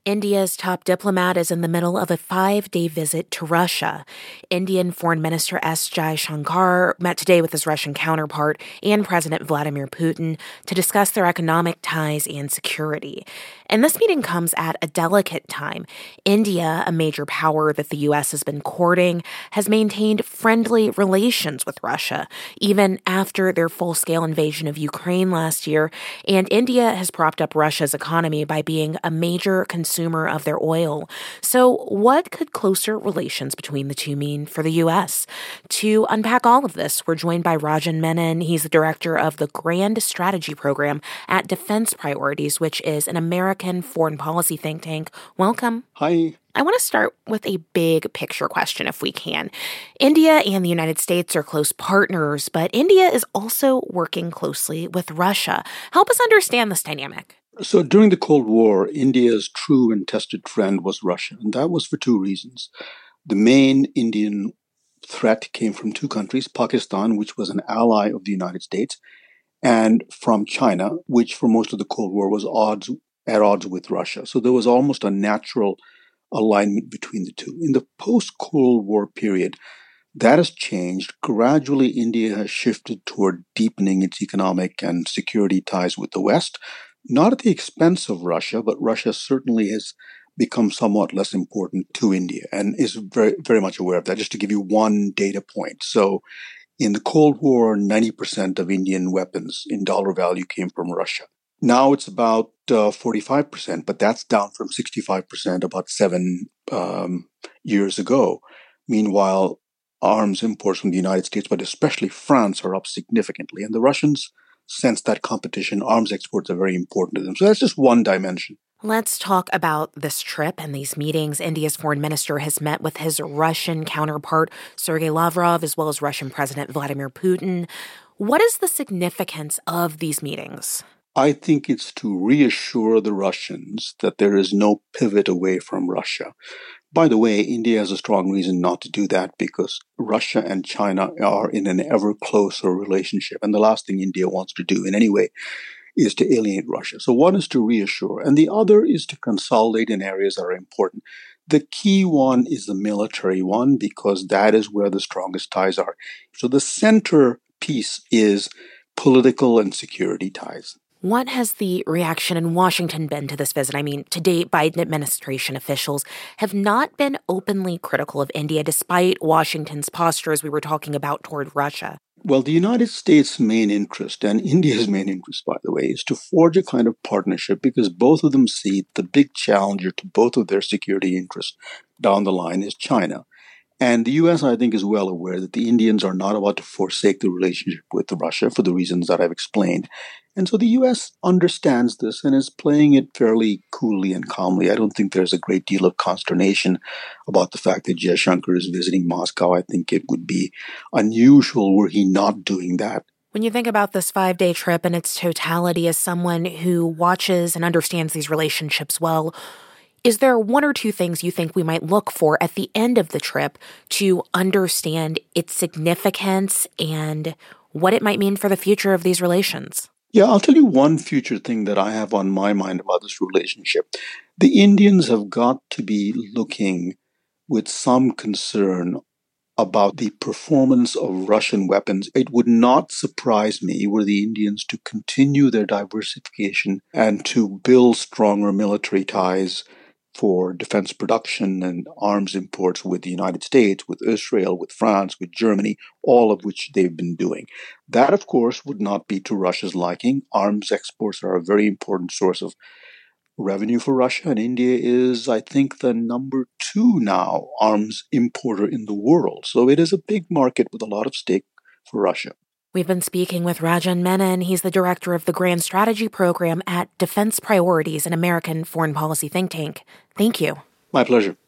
India's top diplomat is in the middle of a 5-day visit to Russia. Indian Foreign Minister S. Jaishankar met today with his Russian counterpart and President Vladimir Putin to discuss their economic ties and security. And this meeting comes at a delicate time. India, a major power that the U.S. has been courting, has maintained friendly relations with Russia, even after their full-scale invasion of Ukraine last year. And India has propped up Russia's economy by being a major consumer of their oil. So what could closer relations between the two mean for the U.S.? To unpack all of this, we're joined by Rajan Menon. He's the director of the Grand Strategy Program at Defense Priorities, which is an American foreign policy think tank. Welcome. Hi. I want to start with a big picture question, if we can. India and the United States are close partners, but India is also working closely with Russia. Help us understand this dynamic. So during the Cold War, India's true and tested friend was Russia, and that was for two reasons. The main Indian threat came from two countries, Pakistan, which was an ally of the United States, and from China, which for most of the Cold War was at odds with Russia. So there was almost a natural alignment between the two. In the post-Cold War period, that has changed. Gradually, India has shifted toward deepening its economic and security ties with the West, not at the expense of Russia, but Russia certainly has become somewhat less important to India and is very, very much aware of that. Just to give you one data point. So in the Cold War, 90% of Indian weapons in dollar value came from Russia. Now it's about 45%, but that's down from 65% about 7 years ago. Meanwhile, arms imports from the United States, but especially France, are up significantly. And the Russians sense that competition. Arms exports are very important to them. So that's just one dimension. Let's talk about this trip and these meetings. India's foreign minister has met with his Russian counterpart, Sergei Lavrov, as well as Russian President Vladimir Putin. What is the significance of these meetings? I think it's to reassure the Russians that there is no pivot away from Russia. By the way, India has a strong reason not to do that because Russia and China are in an ever closer relationship. And the last thing India wants to do in any way is to alienate Russia. So one is to reassure, and the other is to consolidate in areas that are important. The key one is the military one because that is where the strongest ties are. So the center piece is political and security ties. What has the reaction in Washington been to this visit? I mean, to date, Biden administration officials have not been openly critical of India, despite Washington's posture, as we were talking about, toward Russia. Well, the United States' main interest, and India's main interest, by the way, is to forge a kind of partnership because both of them see the big challenger to both of their security interests down the line is China. And the U.S., I think, is well aware that the Indians are not about to forsake the relationship with Russia for the reasons that I've explained. And so the U.S. understands this and is playing it fairly coolly and calmly. I don't think there's a great deal of consternation about the fact that Jaishankar is visiting Moscow. I think it would be unusual were he not doing that. When you think about this 5-day trip in its totality as someone who watches and understands these relationships well, is there one or two things you think we might look for at the end of the trip to understand its significance and what it might mean for the future of these relations? Yeah, I'll tell you one future thing that I have on my mind about this relationship. The Indians have got to be looking with some concern about the performance of Russian weapons. It would not surprise me were the Indians to continue their diversification and to build stronger military ties for defense production and arms imports with the United States, with Israel, with France, with Germany, all of which they've been doing. That, of course, would not be to Russia's liking. Arms exports are a very important source of revenue for Russia, and India is, I think, the number 2 now arms importer in the world. So it is a big market with a lot of stake for Russia. We've been speaking with Rajan Menon. He's the director of the Grand Strategy Program at Defense Priorities, an American foreign policy think tank. Thank you. My pleasure.